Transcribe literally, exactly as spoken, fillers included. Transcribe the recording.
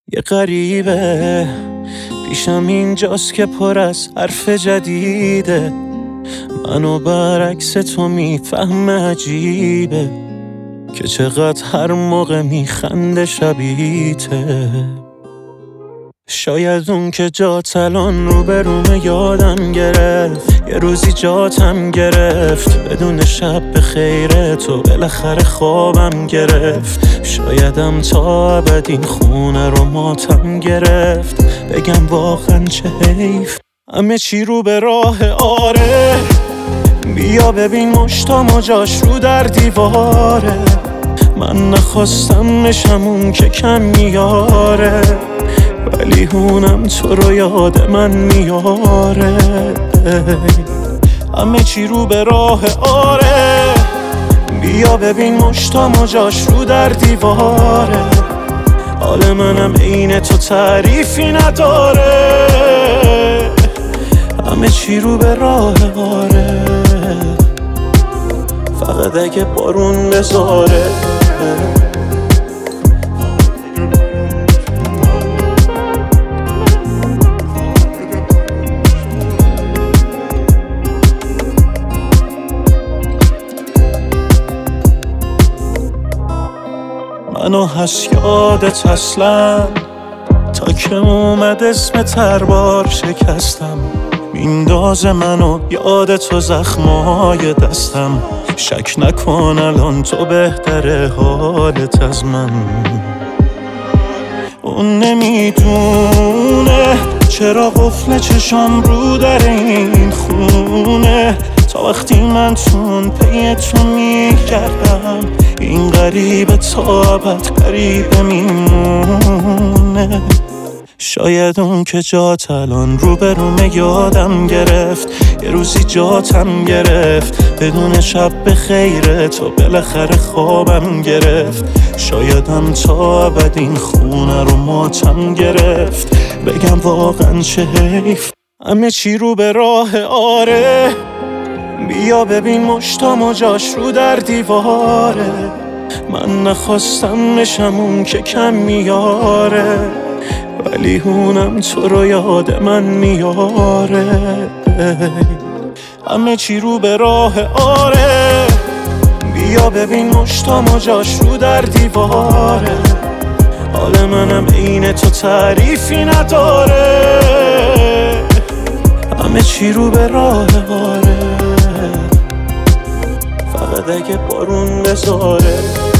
یه غریبه پیشم اینجاست که پر از حرف جدیده، منو برعکس تو میفهمه، عجیبه که چقدر هر موقع میخنده شبیته. شاید اون که جات الان رو به رومه یادم گرفت، یه روزی جاتم گرفت، بدون شب به خیره تو بالاخره خوابم گرفت. شایدم تا ابد این خونه رو ماتم گرفت، بگم واقعا چه حیف همه چی رو به راه. آره بیا ببین مشتام و جاش رو در دیواره، من نخواستم بشم اون که کم میاره، ولی هونم تو رو یاد من میاره. همه چی رو به راه. آره بیا ببین مشتام و جاش رو در دیواره، حال منم عین تو تعریفی نداره. همه چی رو به راه. آره فقط اگه بارون بذاره. منو هست یادت اصلا، تا که اومد اسم تربار شکستم، میندازه منو یاد تو زخمای دستم. شک نکن الان تو بهتره حالت از من. اون نمیدونه چرا قفل چشام رو در این خونه، تا وقتی من تون پی تو میگردم، این غریبه تا ابد غریبه میمونه. شاید اون که جات الان رو به رومه یادم گرفت، یه روزی جاتم گرفت، بدون شب به خیره تو بالاخره خوابم گرفت. شایدم تا ابد این خونه رو ماتم گرفت، بگم واقعا چه حیف همه چی رو به راه. آره بیا ببین مشتام و جاش رو در دیواره، من نخواستم بشم اون که کم میاره، ولی هونم تو رو یاد من میاره. همه چی رو به راه. آره بیا ببین مشتام و جاش رو در دیواره، حال منم عین تو تعریفی نداره. همه چی رو به راه. آره فقط اگه بارون بذاره.